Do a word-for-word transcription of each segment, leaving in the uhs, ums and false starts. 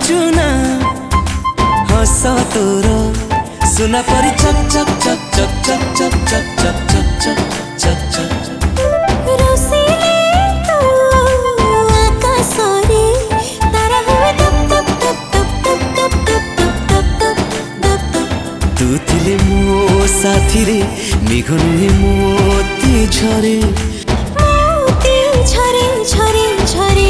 चुना हस तोर सुना परी चक चक चक चक चक चक चक चक चक चक चक रोसिले तू आकाशरे तारा हुए दप दप दप दप दप दप दप दप दप दप तू थिले मो साथी रे मेघ नुहे मोती झरे मोती झरे झरे झरे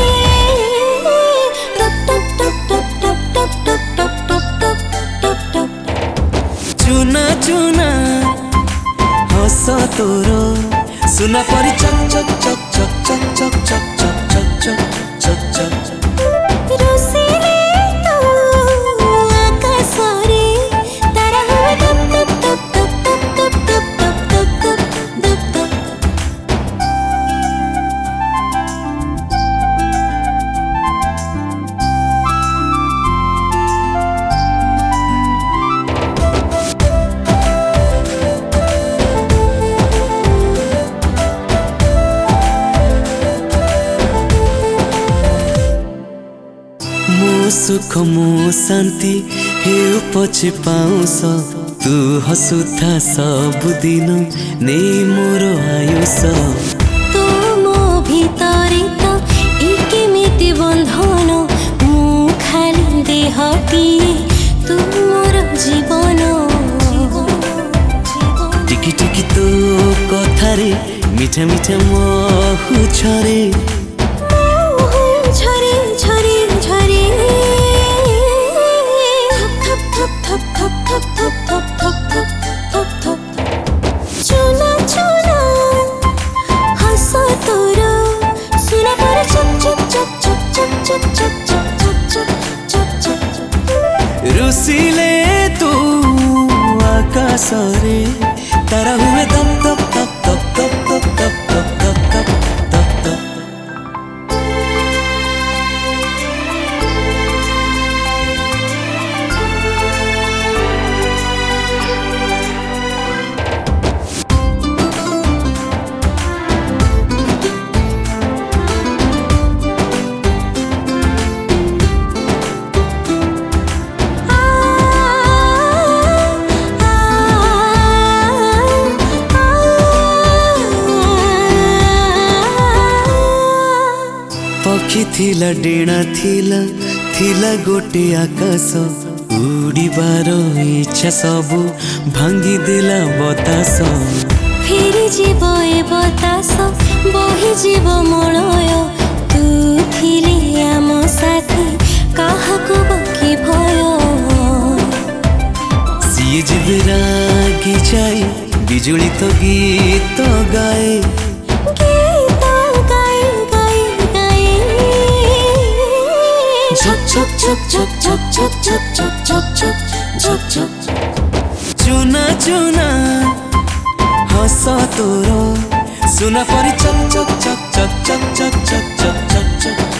टप टप टप टप टप टप टप टप टप टप टप चुना चुना हस तोर सुना परी चक चक चक चक चक चक चक चक चक चक चक चक रोसिले तू आकाशरे तारा हुए दप दप दप दप दप दप दप दप दप दप दप मो सुख मो शांति हेउ पछे पाउस तू हसुथा सब दिन नै मोर आयुष तू मो भितरे तो एकेमिति बंधन मु खाली देहटिए तू मोर जीवन टिकी टिकी तो कथारे मिठा मिठा महु छरे झरे झरे झरे थप थप थप थप थप थप थप थप थप थप थप चुना चुना हस तोर सुना पर चक चक चक चक चक चक चक चक चक चक चक रुसिले तू आकाशरे तारा हुए दप दप दप दप दप दप दप दप दप दप दप दप पक्षी थिला डेणा थिला थिला गोटे आकाश उड़ीबार इच्छा सबु भांगी देला बतास फेरी जीव ए बतास बही जीव मलय तू थिले आम साथी काहाको बाकी भय सिए जेबे रागी जाए बिजुली तो गीत गाए गीत गाए गाए गाए झक झक झक झक झक झक झक झक झक झक झक झक चुना चुना हस तोर सुना परी चक चक चक चक चक चक चक चक चक